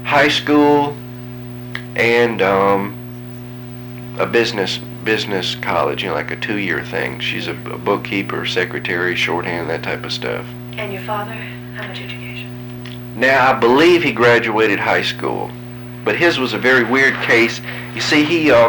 high school and a business college, like a 2-year thing. She's a bookkeeper, secretary, shorthand, that type of stuff. And your father, how much education? Now, I believe he graduated high school, but his was a very weird case. You see,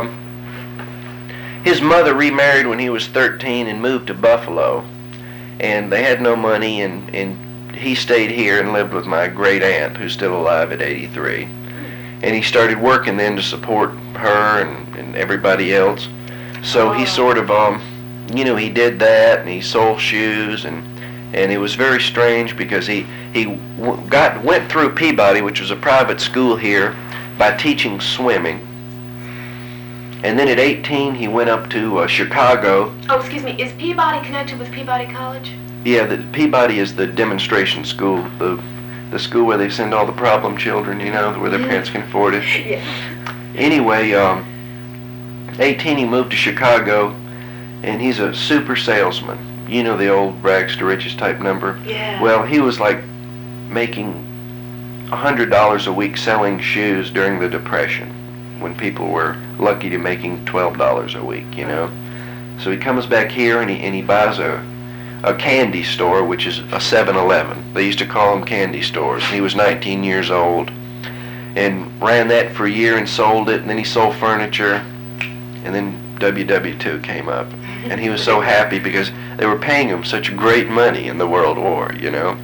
his mother remarried when he was 13 and moved to Buffalo, and they had no money, and he stayed here and lived with my great aunt, who's still alive at 83. And he started working then to support her and everybody else. So he sort of, he did that, and he sold shoes, and it was very strange because he went through Peabody, which was a private school here, by teaching swimming. And then at 18, he went up to Chicago. Oh, excuse me, is Peabody connected with Peabody College? Yeah, Peabody is the demonstration school, the school where they send all the problem children, where their parents can afford it. Yeah. Anyway, 18, he moved to Chicago, and he's a super salesman. The old rags to riches type number. Yeah. Well, he was like making $100 a week selling shoes during the Depression, when people were lucky to making $12 a week, So he comes back here and he buys a candy store, which is a 7-Eleven. They used to call them candy stores. He was 19 years old and ran that for a year and sold it, and then he sold furniture, and then WW2 came up, and he was so happy because they were paying him such great money in the World War,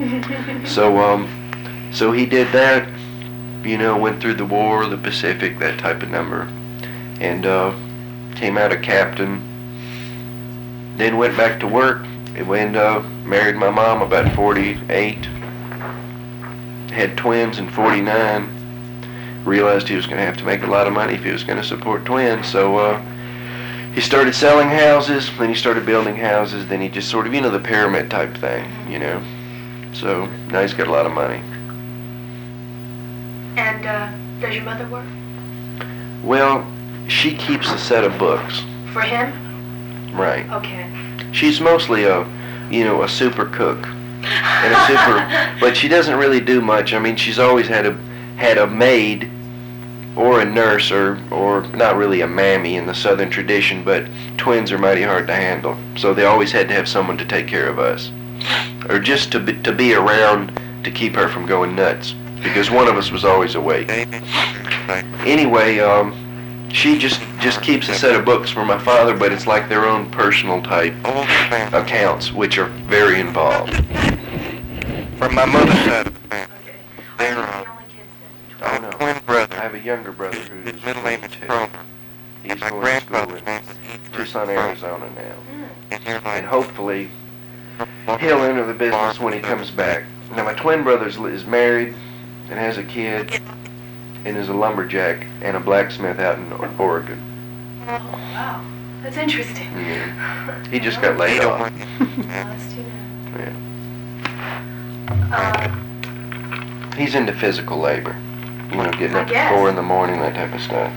So he did that, went through the war, the Pacific, that type of number, and came out a captain, then went back to work, and married my mom about 48, had twins in 49, realized he was going to have to make a lot of money if he was going to support twins, so he started selling houses, then he started building houses, then he just sort of, the pyramid type thing, so now he's got a lot of money. And does your mother work? Well, she keeps a set of books. For him? Right. Okay. She's mostly a super cook and but she doesn't really do much. I mean, she's always had a maid or a nurse or not really a mammy in the Southern tradition, but twins are mighty hard to handle. So they always had to have someone to take care of us, or just to be around to keep her from going nuts, because one of us was always awake. Anyway, she just keeps a set of books for my father, but it's like their own personal type accounts, which are very involved. From my mother's side of the family, Okay. they're Are you the only kids then? Oh, no. twin brother. I have a younger brother who's His middle name is 22. Cromer. He's And my going to grandfather's school name was in Tucson, Arizona now. And here And hopefully he'll enter the business when he comes back. Now, my twin brother is married and has a kid and is a lumberjack and a blacksmith out in Oregon. Oh, wow. That's interesting. Yeah. He just got laid off. Oh, that's too bad. Yeah. He's into physical labor. Getting I up guess. at 4 in the morning, that type of stuff.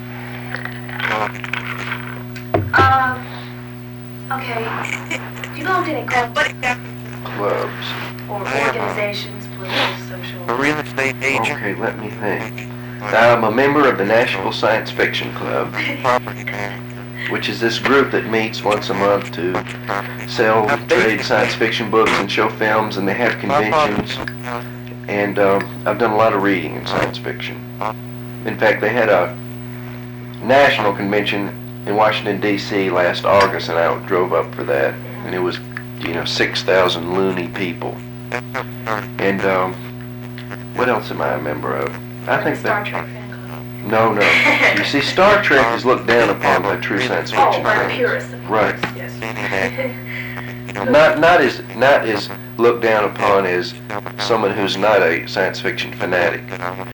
Okay. Do you belong to any clubs Clubs. or organizations, political, social? a real estate agent, Okay, let me think. I'm a member of the Nashville Science Fiction Club, property manager. which is this group that meets once a month to sell, trade science fiction books and show films, and they have conventions. And I've done a lot of reading in science fiction. In fact, they had a national convention in Washington, D.C. last August, and I drove up for that. And it was, 6,000 loony people. And what else am I a member of? I think Star that... Trek fan club. No. You see, Star Trek is looked down upon by true science Oh, fiction by the fans. purists, of Right. course, yes. Not as looked down upon as someone who's not a science fiction fanatic.